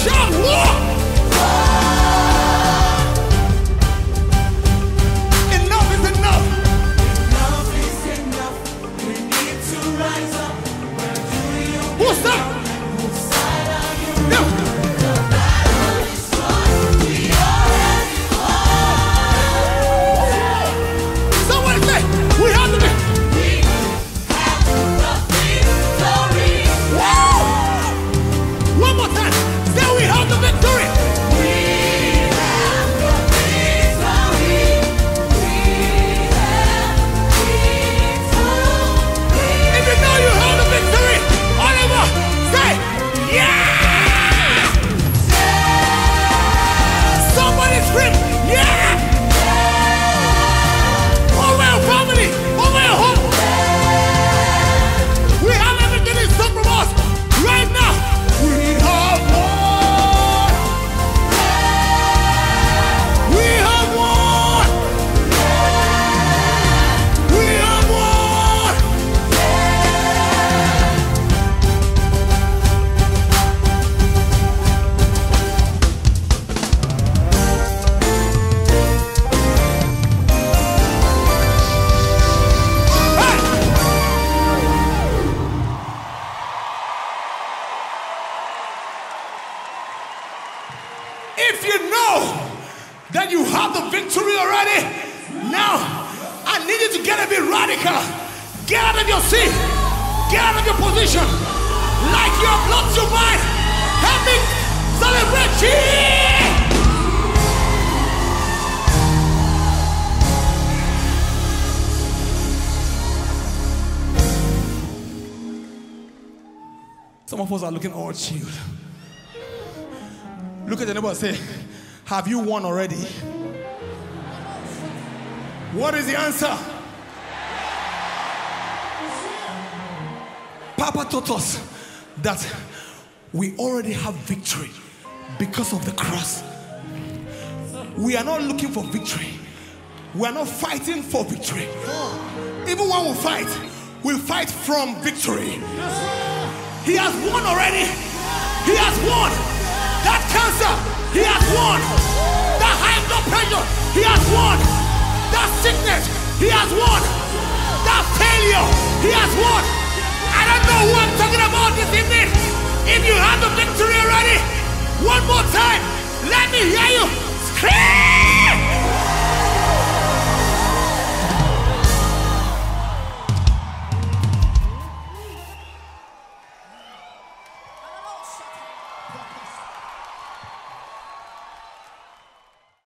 Shout war! Enough is enough. Enough is enough. We need to rise up. Where do you Who's that? Whose side are you? Yeah. The battle is won. We already won. Somebody say, we have the victory. We have the victory. Woo! One more time. Say we have the victory. We have the victory. We have victory. If you know you have the victory, Oliver, say, yeah! Somebody scream, yeah! Over your family, over your home. We have everything in store from us right now. We have won. We have won. We have won. If you know that you have the victory already, now I need you to get a bit radical. Get out of your seat. Get out of your position. Like you have lost your mind. Help me celebrate Jesus. Some of us are looking all chilled. Look at the neighbor and say, have you won already? What is the answer? Papa taught us that we already have victory because of the cross. We are not looking for victory. We are not fighting for victory. Even when we fight from victory. He has won already. He has won. That cancer, he has won. That high blood pressure, he has won. That sickness, he has won. That failure, he has won. I don't know who I'm talking about this evening. If you have the victory already,